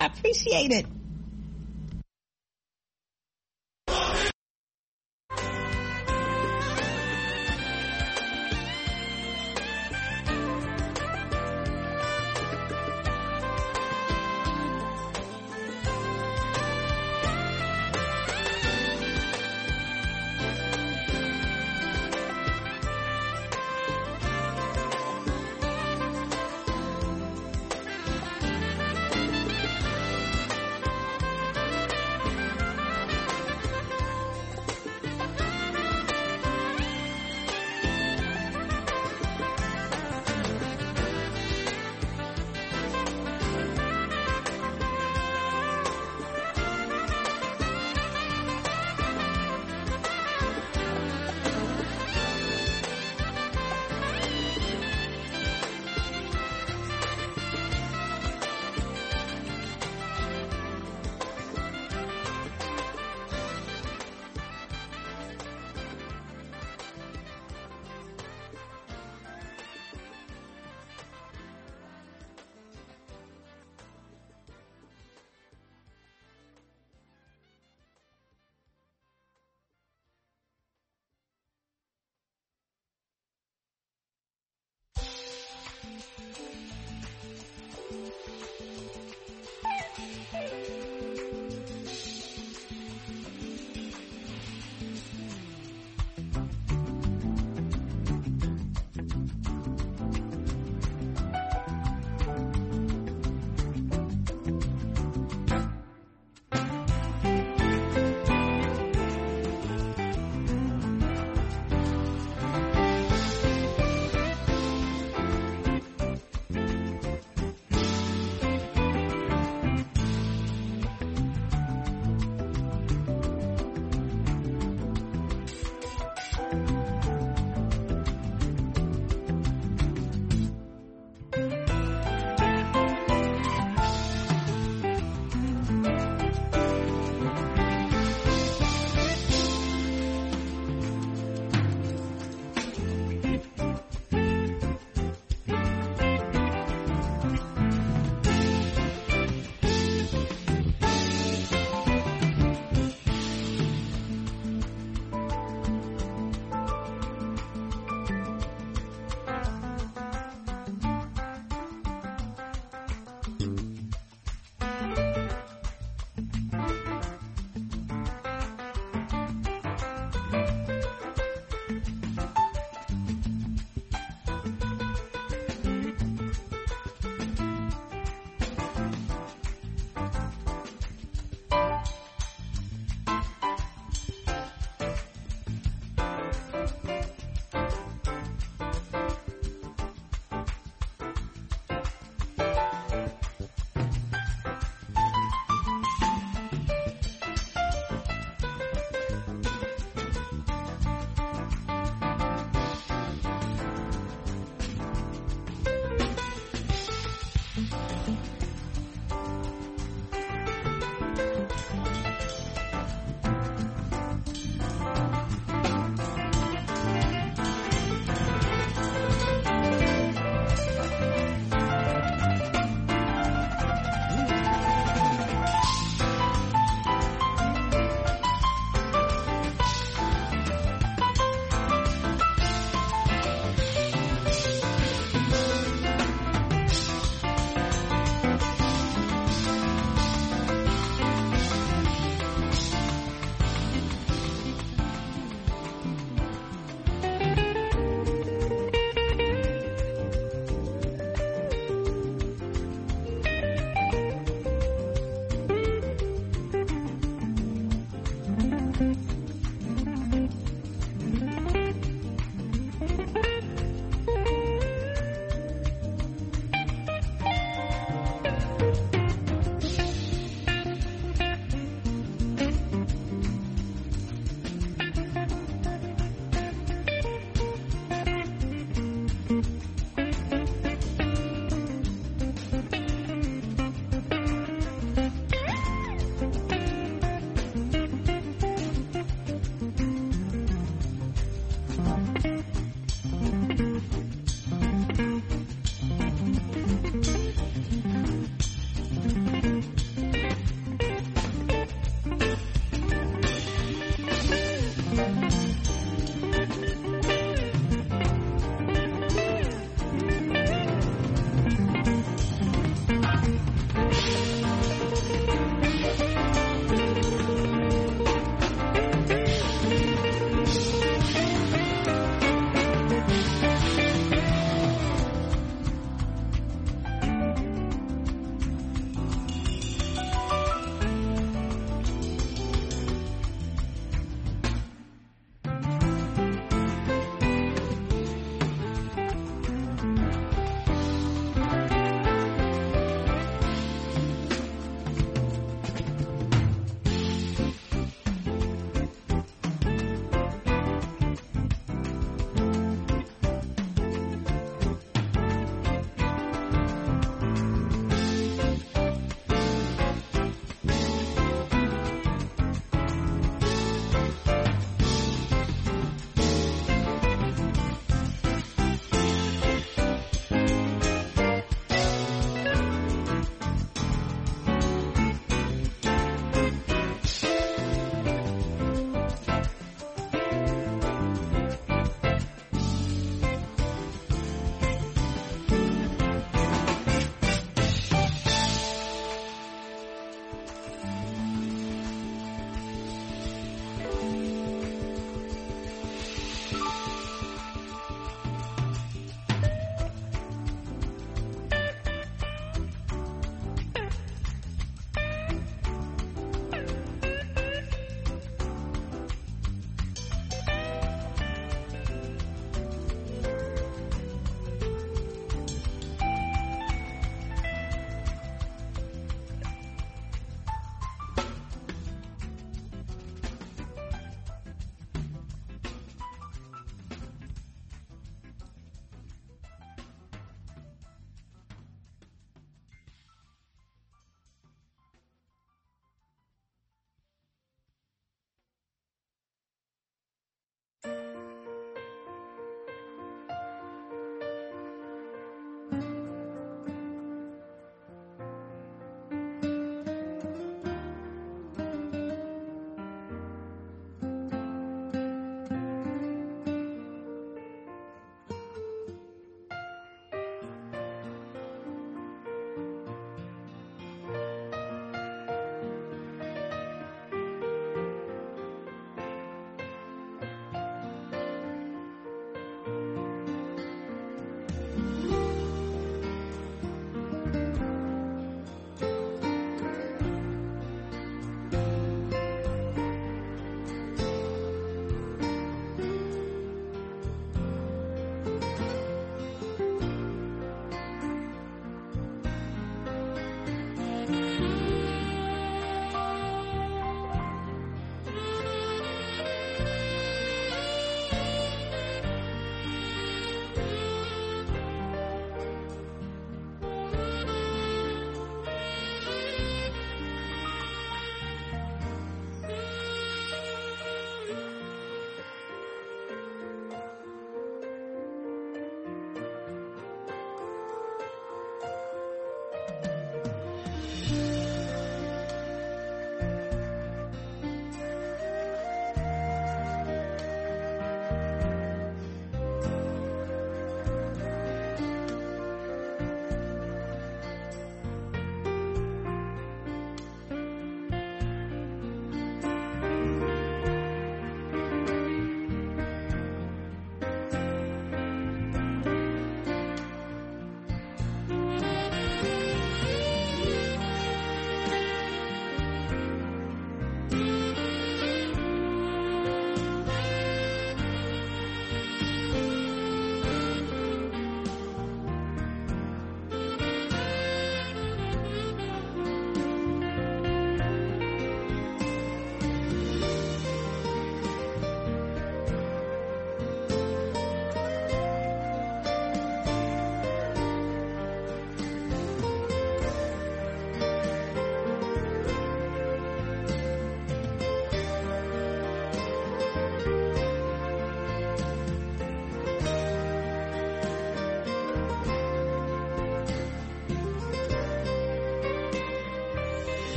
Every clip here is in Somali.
I appreciate it.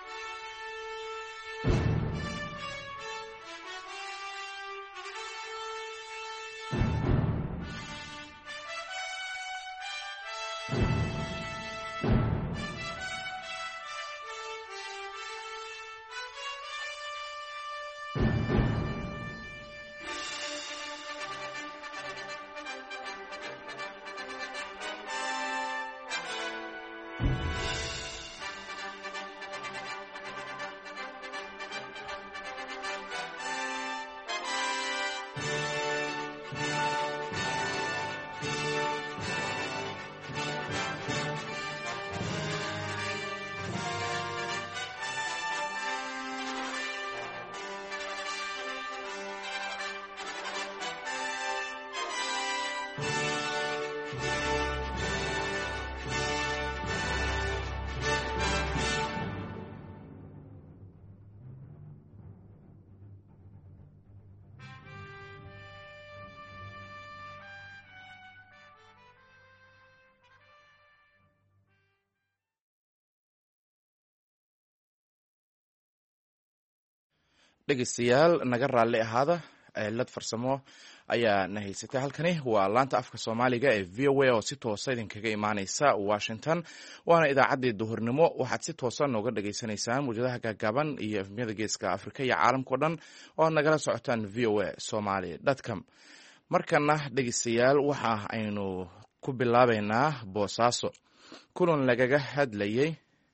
dhegeystayaal naga raalli ahaada cilad farsamo ayaa na haysatay. halkani waa laanta afka Soomaaliga ee VOA oo si toos ah idinkaga imaaneysa Washington, waana idaacaddii duhurnimo. waxaad si toos ah nooga dhageysanaysaan muujadaha gaagaaban iyo efmiyada geeska Afrika iyo caalamka dhan oo nagala socotaan voasomali.com. markana dhegeystayaal waxa aynu ku bilaabeynaa Boosaaso. kulan lagaga hadlayay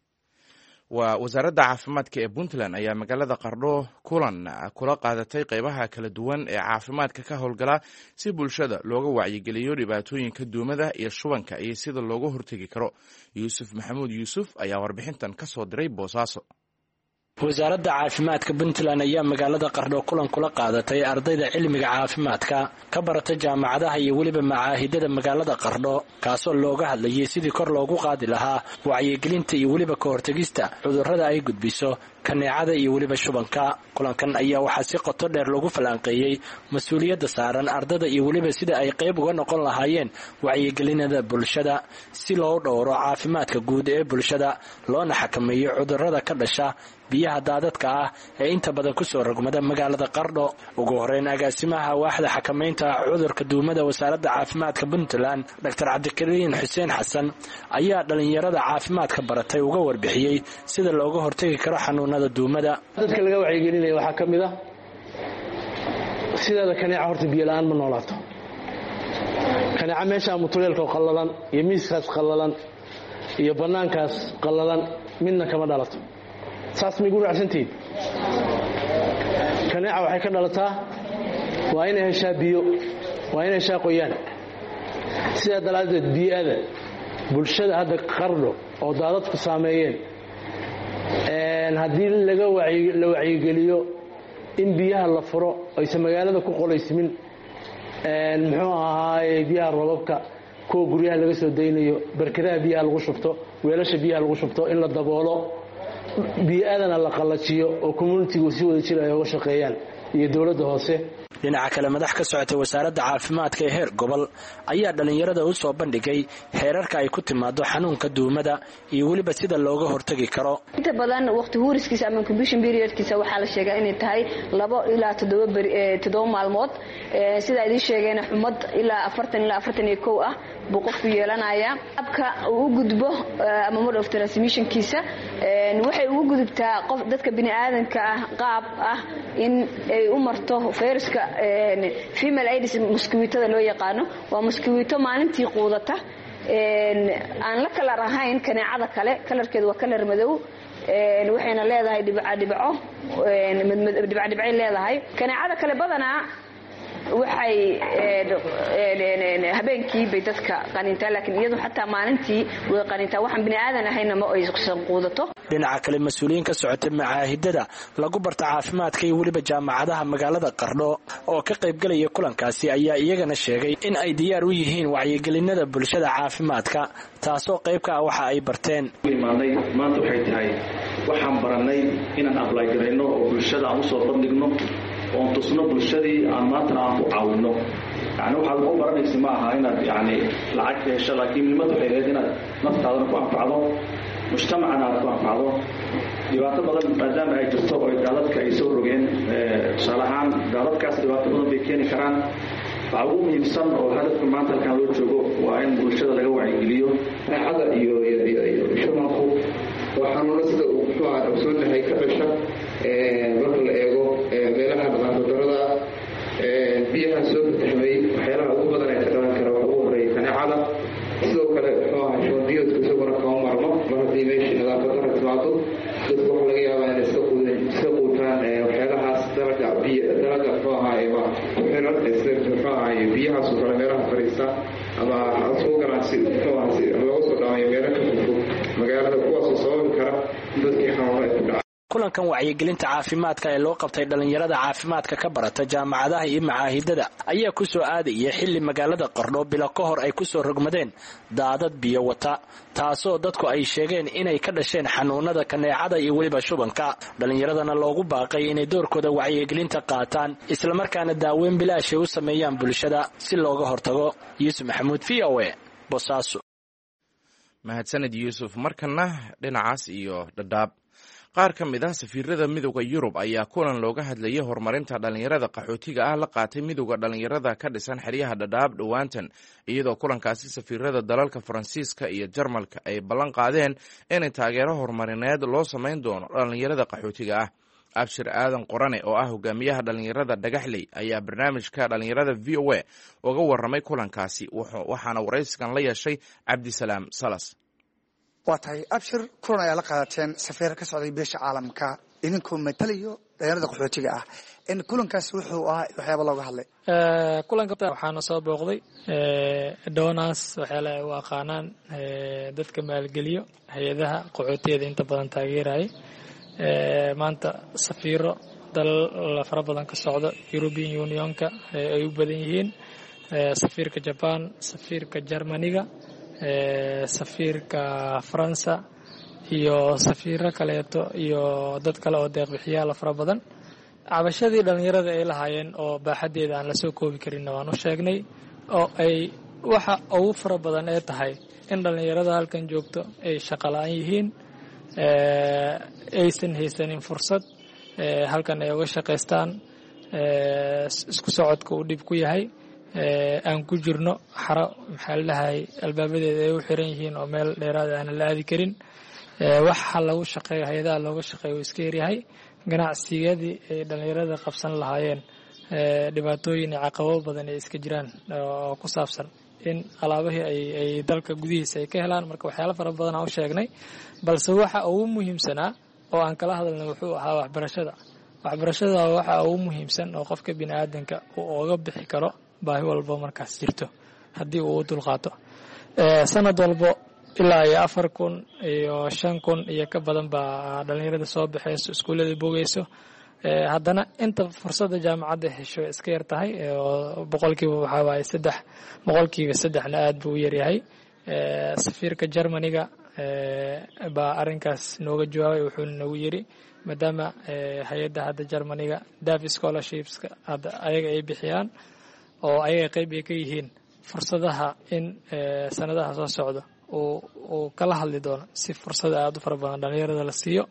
waa wasaaradda caafimaadka ee Puntland ayaa magaalada Qardho kulan kula qaadatay qaybaha kala duwan ee caafimaadka ka howlgala si bulshada looga wacyigeliyo dhibaatooyinka duumada iyo shubanka iyo sida looga hortagi karo. Yuusuf Maxamuud Yuusuf ayaa warbixintan ka soo diray Boosaaso. wasaaradda caafimaadka Puntland ayaa magaalada Qardho kulan kula qaadatay ardayda cilmiga caafimaadka ka barata jaamacadaha iyo waliba macaahidada magaalada Qardho, kaasoo looga hadlayay sidii kor loogu qaadi lahaa wacyigelinta iyo waliba ka hortagista cudurrada ay gudbiso kaneecada iyo waliba shubanka. kulankan ayaa waxaa si qoto dheer loogu falanqeeyay mas'uuliyadda saaran ardayda iyo waliba sida ay qayb uga noqon lahaayeen wacyigelinada bulshada si loo dhowro caafimaadka guud ee bulshada, loona xakameeyo cudurrada ka dhasha biyaha daadadka ah ee inta badan ku soo rogmada magaalada Qardho. ugu horeyn agaasimaha waaxda xakameynta cudurka duumada wasaaradda caafimaadka Puntland Dr. Cabdikariin Xuseen Xasan ayaa dhalinyarada caafimaadka baratay uga warbixiyay sida looga hortagi karo xanuunada duumada. dadka laga wacyigelinayo waxaa ka mid ah sidaada kaneeca horta biyo la'aan ma noolaato. kaneeca meesha mutuleelka qallalan iyo miiskaas qallalan iyo bannaankaas qallalan midna kama dhalato. saas migu raacsantihiin. kaneeca waxay ka dhalataa waa inay heshaa biyo, waa inay heshaa qoyaan. sidaa daraaddeed bii'ada bulshada hadda Qardho oo daadadku saameeyeen haddii la wacyigeliyo in biyaha la furo aysan magaalada ku qolaysmin, muxuu ahaaye biyaha roobabka kuwa guryaha laga soo daynayo, barkadaha biyaha lagu shubto, weelasha biyaha lagu shubto in la daboolo, bii'adana la qallajiyo oo communitigu si wada jir ay uga shaqeeyaan iyo dowladda hoose. dhinaca kale madax ka socotay wasaaradda caafimaadka ee heer gobol ayaa dhalinyarada u soo bandhigay heerarka ay ku timaado xanuunka duumada iyo waliba sida looga hortagi karo. inta badan waqti huuriskiisa ama incubation periodkiisa waxaa la sheegaa inay tahay 2 ilaa 7 maalmood. sida idin sheegayna xumad ilaa 40 ilaa 41 ah buu qofku yeelanaya. abka uu gudbo ama mode of transmissionkiisa waxay ugu gudubtaa qof dadka bini aadanka ah qaab ah in ay u marto fayraska female aedes mosquito loo yaqaano. waa mosquito maalintii quudata aan la kala ahayn kaneecada kale. kalarkeedu waa kalar madow, waxayna leedahay dhibcay leedahay. kaneecada kale badanaa waxay habeenkii bay dadka qanintaa, laakiin iyadu xataa maalintii way qanintaa. waxaan bini aadan ahayna ma aysan quudato. dhinaca kale mas-uuliyiin ka socotay macaahidada lagu barta caafimaadka iyo weliba jaamacadaha magaalada Qardho oo ka qaybgalaya kulankaasi ayaa iyagana sheegay in ay diyaar u yihiin wacyigelinada bulshada caafimaadka, taasoo qayb ka ah waxa ay barteen. maanta waxay tahay waxaan baranay inaan apply garayno oo bulshada aan usoo bandhigno oon tusno bulshadii aan maantana aan ku caawino. yani waxaad u baranaysa ma aha inaad yani lacag ka hesho, laakiin muhiimadu waxay leedahay inaad naftaadana ku anfacdo, mujtamacana aad ku anfacdo, dhibaato badan maadaama ay jirto oo daadadka ay soo rogeen tusaale ahaan daadadkaas dhibaato badan bay keeni karaan waxaa ugu muhiimsan oo hadafka maanta halkan loo joogo waa in bulshada laga wacyigeliyo neecada iyo shubanku waa xanuuno sida uu muxuu ahaa ogsoonahay ka dhasha marka la eego meelaha dhaqaantadarada biyaha soo fataxmay waxyaalaha ugu badan ee ka dhalan kara waxa ugu horeeya kaneecada sidoo kale muxuu ahaa shubanbiyoodka isaguna kama marno mar haddii meeshii nadaafadara timaado dadku waxaa laga yaabaa inay iska quutaan waxyaalahaas dalaga muxuu ahaa ku xiran muxuu ahaa biyahaasoo kale meelaha fadhiista ama soo ganacsi muxuu ahaa si looga soo dhaamayo meelo ka fogfog magaalada kuwaasoo sababi kara dadkii xanuuno ay ku dhacaan. kulankan wacyigelinta caafimaadka ee loo qabtay dhallinyarada caafimaadka ka barata jaamacadaha iyo macaahidada ayaa ku soo aadaya xilli magaalada Qardho bilo ka hor ay ku soo rogmadeen daadad biyo wata taasoo dadku ay sheegeen inay ka dhasheen xanuunada kaneecada iyo weliba shubanka dhallinyaradana loogu baaqay inay doorkooda wacyigelinta qaataan isla markaana daaweyn bilaash u sameeyaan bulshada si looga hortago. Yuusuf Maxamuud VOA Boosaaso. mahadsanid Yuusuf. markana dhinacaas iyo Dhadhaab qaar ka mid ah safiirada midowda Yurub ayaa kulan looga hadlayay horumarinta dhalinyarada qaxootiga ah la qaatay midowda dhalinyarada ka dhisan xeryaha Dhadhaab dhowaantan iyadoo kulankaasi safiirada dalalka Faransiiska iyo Jarmalka ay ballan qaadeen in taageero horumarineed loo sameyn doono dhalinyarada qaxootiga ah. Abshir Aadan Qorane oo ah hogaamiyaha dhalinyarada Dhagaxley ayaa barnaamijka dhalinyarada VOA uga warramay kulankaasi waxaana waraysigan la yeeshay Cabdisalaam Salas. waa tahay Abshir kulan ayaa la qaadateen safiir ka socday beesha caalamka idinkoo matalayo dhalinyarada qaxootiga ah in kulankaas wuxuu ahaa waxyaabo looga hadlay kulanka waxaana soo booqday donors waxyaalaha ay u aqaanaan dadka maalgeliyo hay-adaha qaxootiyeeda inta badan taageeraya maanta safiiro dalal fara badan ka socda European Unionka ay u badan yihiin safiirka Japan safiirka Germaniga safiirka Faransa iyo safiiro kaleeto iyo dad kale oo deeq bixiyaal fara badan cabashadii dhalinyarada ay lahaayeen oo baaxadeeda aan la soo koobi karin waan u sheegnay oo ay waxa ugu fara badan ee tahay in dhalinyarada halkan joogto ay shaqo la'aan yihiin aysan haysanin fursad halkan ay uga shaqaystaan isku socodka uu dhib ku yahay aan ku jirno xaro maxaa la dhahay albaabadeeda ay u xiran yihiin oo meel dheeraad aan la aadi karin waxa lagu shaqeeyo hay'adaha looga shaqeeyo iska yaryahay ganacsigadii ay dhalinyarada qabsan lahaayeen dhibaatooyin iyo caqabado badan ay iska jiraan oo ku saabsan in alaabahii ay dalka gudihiisa ay ka helaan marka waxyaalo fara badan aan u sheegnay balse waxa ugu muhiimsanaa oo aan kala hadalnay wuxuu ahaa waxbarashada waxa ugu muhiimsan oo qofka bini'aadanka uu uga bixi karo baahi walba markaas jirto haddii uu dulqaato sanad walbo ilaa iyo 4,000 iyo 5,000 iyo ka badan baa dhalinyarada soo baxayso iskuulada bogeyso haddana inta fursada jaamacadda hesho iska yar tahay oo boqolkiiba waxa waaye 3 boqolkiiba 3 na aad buu u yar yahay safiirka Germaniga baa arrinkaas nooga jawaabay wuxuu nagu yiri maadaama hay'adda hadda Germaniga DAF scholarships hadda ayaga ay bixiyaan oo ayaga qayb ay ka yihiin fursadaha in sanadaha soo socdo oo kala hadli doono si fursad aad u fara badan dhalinyarada la siiyo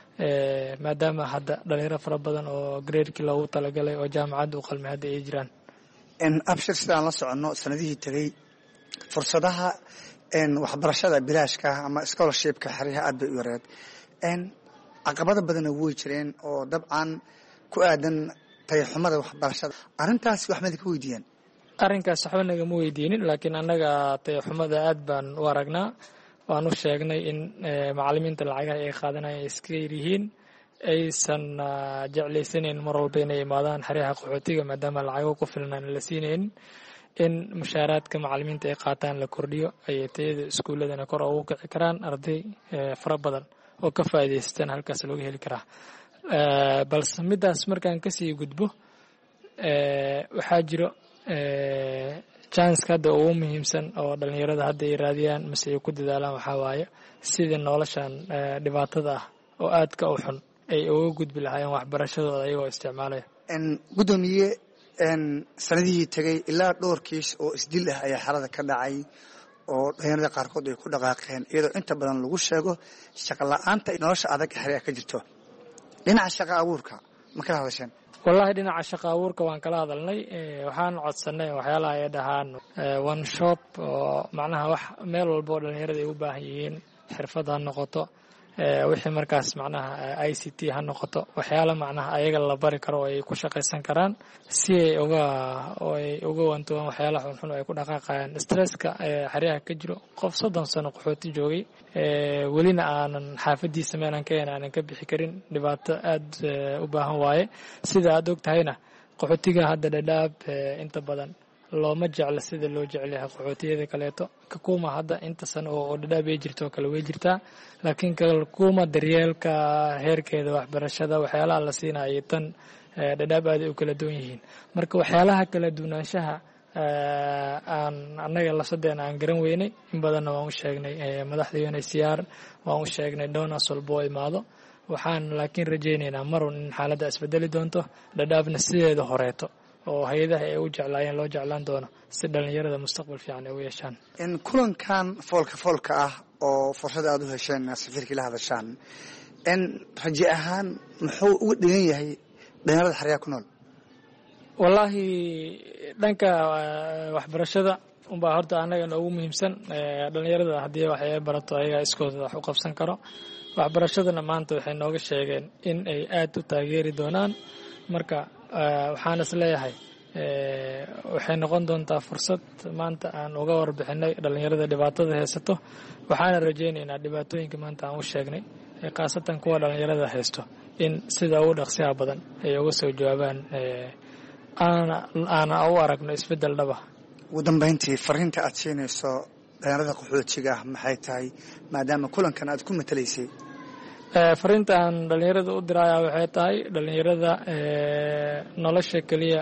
maadaama hadda dhalinyaro fara badan oo grade-kii loogu talagalay oo jaamacadda u qalmay hadda ay jiraan Abshir sidaan la soconno sanadihii tagay fursadaha waxbarashada bilaashka ama scholarshipka xariha aad bay u yareed caqabado badan way jireen oo dabcan ku aadan tayxumada waxbarashada arrintaas wax ma ka weydiiyeen arrinkaas waxba nagama weydiinin laakiin annaga tayxumada aad baan u aragnaa waan u sheegnay in macallimiinta lacagaha ay qaadanayaan iska yihiin aysan jeclaysaneyn mar walba inay imaadaan xeryaha qaxootiga maadaama lacago ku filan aan la siinaynin in mushaaraadka macallimiinta ay qaataan la kordhiyo ay tayada iskuuladana kor ugu kici karaan arday fara badan oo ka faa'iideystaan halkaas looga heli karaa balse midaas markaan kasii gudbo waxaa jiro chance hadda ugu muhiimsan oo dhalinyarada hadda ay raadiyaan mise ay ku dadaalaan waxaa waaye sidii noloshan dhibaatada ah oo aadka u xun ay uga gudbi lahaayeen waxbarashadooda ayagoo isticmaalaya gudoomiye sanadihii tagay ilaa dhowr kiis oo isdil ah ayaa xarada ka dhacay oo dhalinyarada qaarkood ay ku dhaqaaqeen iyadoo inta badan lagu sheego shaqo la-aanta nolosha adag xeryaha ka jirto. dhinaca shaqo abuurka ma kala hadasheen? wallahi dhinaca shaqo abuurka waan kala hadalnay. waxaan codsanay waxyaalaha ay dhahaan one shop oo macnaha wax meel walba oo dhalinyarada ay u baahan yihiin xirfad ha noqoto, wixii markaas macnaha ICT ha noqoto, waxyaala macnaha ayaga la bari karo oo ay ku shaqaysan karaan si ay uga wantoobaan waxyaalaha xunxun oo ay ku dhaqaaqayaan. stresska xeryaha ka jiro, qof 30 sano qaxooti joogay welina aanan xaafadiisa meelan ka aanan ka bixi karin, dhibaato aad u baahan waaye. sida aad og tahayna qaxootiga hadda Dadaab inta badan looma jecla sida loo jecel yahay qaxootiyada kaleeto. Kakuma hadda inta sano oo Dadaab ay jirto kale way jirtaa, laakiin Kakuma daryeelka heerkeeda waxbarashada waxyaalaha la siinayo tan Dadaab aad u kala duwan yihiin. marka waxyaalaha kala duwanaanshaha aan annaga lasadeena aan garan weynay in badanna waan u sheegnay madaxda UNHCR, waan u sheegnay donors walbo imaado. waxaan laakiin rajaynaynaa marun in xaaladda isbedeli doonto, Dadaabna sideeda horeeto oo hay'adaha ay u jeclaayeen loo jeclaan doono si dhalinyarada mustaqbal fiican ay u yeeshaan. in kulankan foolka ah oo fursad aad u hesheen safiirkii la hadashaan, in rajo ahaan muxuu uga dhigan yahay dhalinyarada xeryaha ku nool? wallaahi dhanka waxbarashada unbaa horta annaga noogu muhiimsan. dhalinyarada haddii wax ay barato ayagaa iskooda wax u qabsan karo. waxbarashadana maanta waxay nooga sheegeen in ay aad u taageeri doonaan. marka waxaan is leeyahay waxay noqon doontaa fursad maanta aan uga warbixinay dhalinyarada dhibaatada haysato. waxaana rajaynaynaa dhibaatooyinka maanta aan u sheegnay khaasatan kuwa dhalinyarada haysto in sida ugu dhaqsiyaha badan ay uga soo jawaabaan, aana u aragno isbeddel dhaba. ugu dambayntii fariinta aad siinayso dhalinyarada qaxootiga ah maxay tahay, maadaama kulankan aad ku matalaysay? fariinta aan dhalinyarada u diraya waxay tahay dhalinyarada nolosha keliya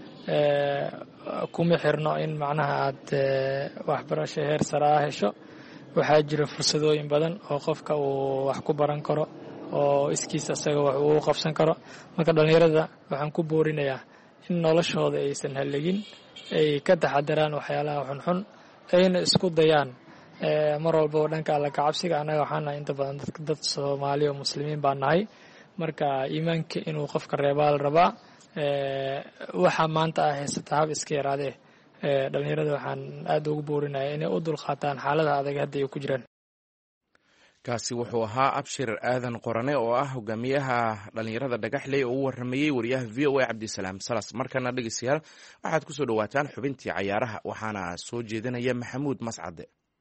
kuma xirno in macnaha aad waxbarasho heer sare ah hesho. waxaa jira fursadooyin badan oo qofka uu wax ku baran karo oo iskiis asaga wax uu qabsan karo. marka dhalinyarada waxaan ku boorinayaa in noloshooda aysan hallegin, ay ka taxadaraan waxyaalaha xunxun, ayna isku dayaan mar walba oo dhanka alla kacabsiga. annaga waxaan nahay inta badan dad Soomaali oo muslimiin baan nahay, marka iimaanka inuu qofka reebaa la rabaa. waxa maanta haysata hab iska yaraadee dhalinyarada waxaan aad ugu boorinayaa inay u dulqaataan xaalada adag hadda ay ku jiraan. kaasi wuxuu ahaa Abshir Aadan Qorane oo ah hogaamiyaha dhalinyarada Dhagaxley oo u waramayay wariyaha VOA Cabdisalaam Salas. markana dhegeystayaal waxaad ku soo dhawaataan xubintii cayaaraha, waxaana soo jeedinaya Maxamuud Mascade.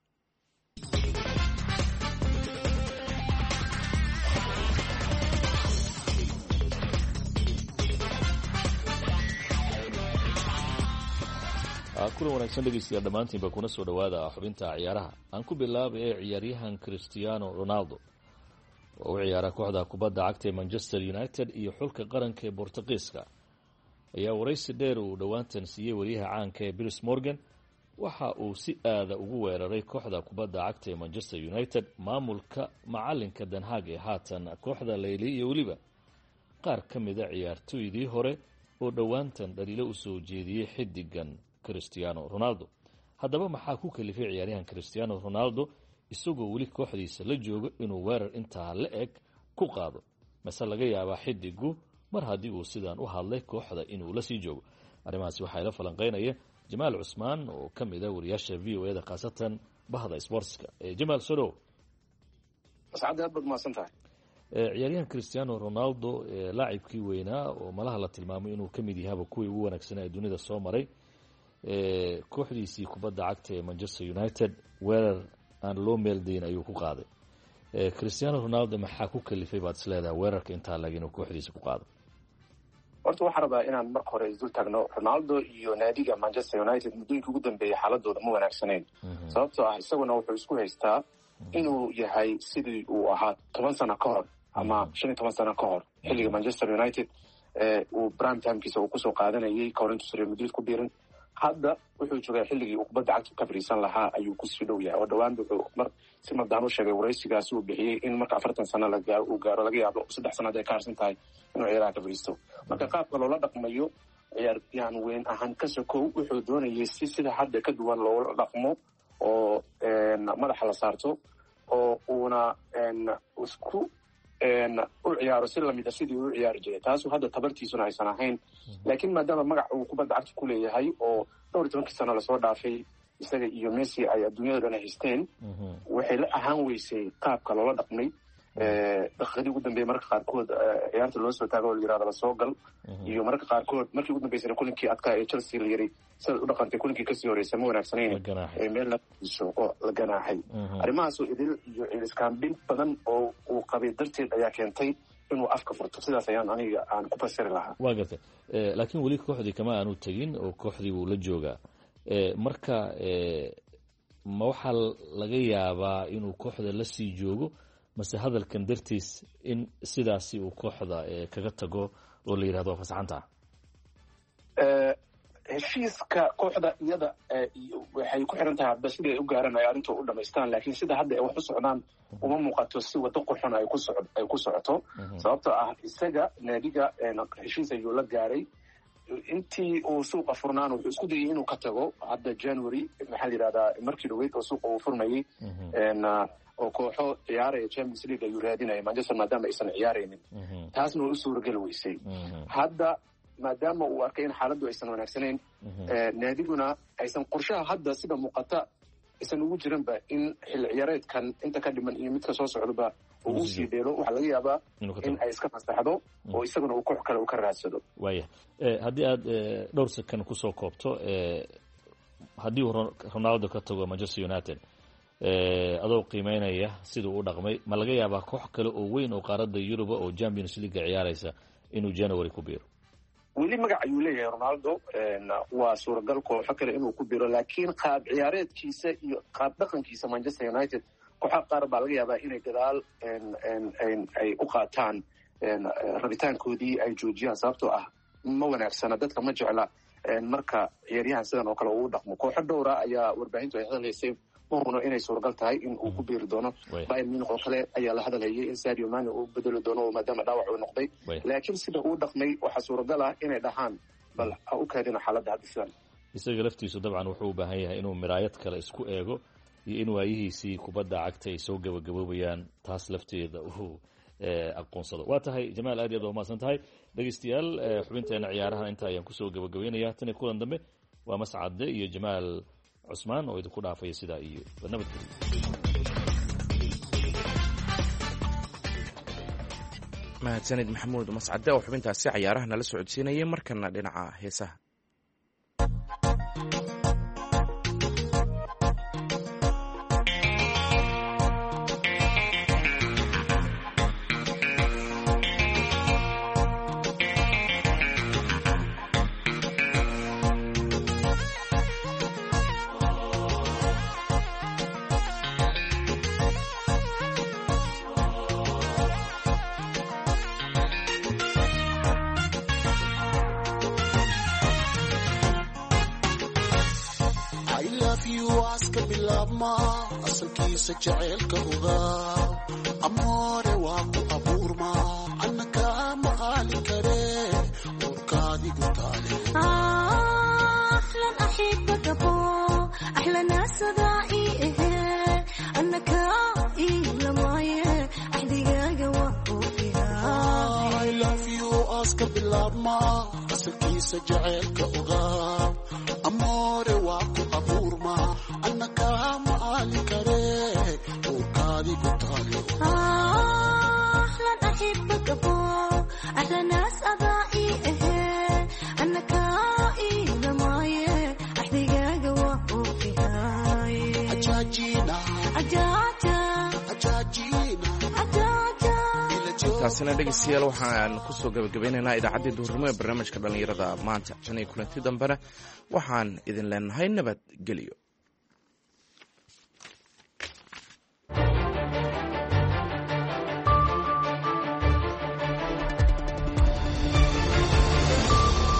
kulan wanaagsan dhegeystayaal dhammaantiinba kuna soo dhowaada xubinta ciyaaraha. aan ku bilaabay ee ciyaaryahan Cristiano Ronaldo oo u ciyaara kooxda kubadda cagta ee Manchester United iyo xulka qaranka ee Boortaqiiska ayaa waraysi dheer uu dhowaantan siiyey wariyaha caanka ee Piers Morgan. waxa uu si aada ugu weeraray kooxda kubadda cagta ee Manchester United, maamulka macalinka Den Haag ee haatan kooxda Leyli iyo weliba qaar ka mida ciyaartooydii hore oo dhowaantan dhaliilo u soo jeediyey xidigan Cristiano Ronaldo. haddaba maxaa ku kalifay ciyaaryahan Cristiano Ronaldo isagoo weli kooxdiisa la jooga inuu weerar intaa la eg ku qaado? mase laga yaabaa xidigu mar haddii uu sidaan u hadlay kooxda inuu la sii joogo? arrimahaasi waxaa ila falanqeynaya Jamaal Cusmaan oo ka mid ah wariyaasha VOA-da khaasatan bahda sportska. Jamaal Soro, mas'aad aad baad mahadsantahay. ciyaaryahan Cristiano Ronaldo laacibkii weynaa oo malaha la tilmaamay inuu ka mid yahay kuwii ugu wanaagsanaa ee dunida soo maray, kooxdiisii kubadda cagta ee Manchester United weerar aan loo meeldayn ayuu ku qaaday. Cristiano Ronaldo maxaa ku kalifay baad isleedahay weerarka intaa lag inuu kooxdiisa ku qaado? horta waxaan rabaa inaan marka hore isdul taagno Ronaldo iyo naadiga Manchester United muddooyinkii ugu dambeeyay xaaladooda ma wanaagsanayn. sababtoo ah isaguna wuxuu isku haystaa inuu yahay sidii uu ahaa 10 sano ka hor ama 15 sano ka hor xilliga Manchester United uu prime time-kiisa uu kusoo qaadanayay ka hor intuu Real Madrid ku biirin. hadda wuxuu joogay xilligii uu kubadda cagta ka fariisan lahaa ayuu ku sii dhow yahay oo dhowaan wuxuu mar si madaan u sheegay waraysigaasi uu bixiyey in marka 40 sano uu gaaro laga yaabo 3 sanaad ay ka harsan tahay inuu ciyaaraha ka fariisto. marka qaabka loola dhaqmayo ciyaaryahan weyn ahaan ka sokow wuxuu doonayay si sida hadda ka duwan loola dhaqmo oo madaxa la saarto oo uuna isku u ciyaaro si lamida sidii uu ciyaari jiray. taasu hadda tabartiisuna aysan ahayn, laakiin maadaama magac uu kubadda cagta ku leeyahay oo 12 sano lasoo dhaafay isaga iyo Messi ay adduunyada dhan haysteen, waxay la ahaan weysay qaabka loola dhaqmay. daqiiqadii ugu dambeeyay marka qaarkood ciyaarta loo soo taago oo la yiraahdo la soo gal, iyo marka qaarkood markii ugu dambeysay kulinkii adkaa ee Chelsea la yiri sida u dhaqantay kulinkii kasii horeysay ma wanaagsaneyn meel la soo la ganaaxay. arrimahaas oo idil iyo iskaambin badan oo uu qabay darteed ayaa keentay inuu afka furto. sidaas ayaan aniga aan ku fasiri lahaa. waa gartay, laakiin weli kooxdii kama aanu tegin oo kooxdii wuu la joogaa. marka ma waxaa laga yaabaa inuu kooxda la sii joogo, mase hadalkan dartiis in sidaasi uu kooxda kaga tago oo la yidhahdo fasaxanta? heshiiska kooxda iyada waxay ku xiran tahay hadba sidii ay u gaaran ay arrinta u dhamaystaan, laakiin sida hadda ay wax u socdaan uma muuqato si waddo qurxon ay ku socoto. sababtoo ah isaga naadiga heshiis ayuu la gaaray. intii uu suuqa furnaan wuxuu isku dayay inuu ka tago hadda January, maxaa la yidhahdaa markii dhaweyd oo suuqa uu furmayay, oo kooxo ciyaaraya Champions League ayuu raadinaya Manchester maadaama aysan ciyaaraynin. taasna way u suurageli weysay. hadda maadaama uu arkay in xaaladdu aysan wanaagsanayn, naadiguna aysan qorshaha hadda sida muuqata aysan ugu jiranba in xilli ciyaareedkan inta ka dhiman iyo midka soo socdaba uu u sii dheelo. waxaa laga yaabaa in ay iska fasaxdo oo isaguna uu koox kale u ka raadsado. waaya, haddii aad dhowr sakan kusoo koobto, haddii uu Ronaldo ka tago Manchester United, adoo qiimeynaya siduu u dhaqmay, ma laga yaabaa koox kale oo weyn oo qaaradda Yurub oo Champions League ciyaaraysa inuu January ku biiro? weli magac ayuu leeyahay Ronaldo, waa suuragal kooxo kale inuu ku biro, laakiin qaab ciyaareedkiisa iyo qaab dhaqankiisa Manchester United kooxo qaar baa laga yaabaa inay gadaal ay u qaataan rabitaankoodii ay joojiyaan. sababtoo ah ma wanaagsana, dadka ma jecla marka ciyaaryahan sidan oo kale uu dhaqmo. kooxo dhowra ayaa warbaahintu ay hadalhaysay ma hubno inay suuragal tahay in uu ku biiri doono. Bayern Munich oo kale ayaa la hadalhayay in Sadio Mane uu bedeli doono maadaama dhaawac uu noqday, laakiin sida uu dhaqmay waxaa suuragal ah inay dhahaan bal ha u kaadina xaaladda hadda sidan. isaga laftiisu dabcan wuxuu u baahan yahay inuu miraayad kale isku eego iyo in waayihiisii kubadda cagta ay soo gabagaboobayaan, taas lafteeda uu aqoonsado. waa tahay Jamaal, aad iyo aad waa mahadsan tahay. dhegeystayaal, xubinteena ciyaaraha inta ayaan kusoo gabagabaynayaa. tan iyo kulan dambe waa Mascade iyo Jamaal cusmaan oo idinku dhaafaya sidaa iyo nabadgelyo. mahadsanid maxamuud mascade oo xubintaasi ciyaaraha nala socodsiinayay. markana dhinaca heesaha. asalkiisa jaceylka ogaa amoore waa ku abuurma annaka ma aali kare urkaadigu taale ahlan axibaka bo ahlana sadaa'i ehe annaka ilamaye axdigaaga waa oofihaa I love you aska bilaabma asalkiisa jaceylka ogaa amoore waa ku abuurma annaka ma aali kare urkaadigu taale ahlan axibaka bo ahlanaas adaa'i ehe annaka ilamaye axdigaaga waa oofihaay ajaajina taasina dhegeystayaal waxaan kusoo gabagabeynaynaa idaacaddii duhurnimo ee barnaamijka dhallinyarada maanta. tan iyo kulanti dambena waxaan idin leenahay nabadgelyo.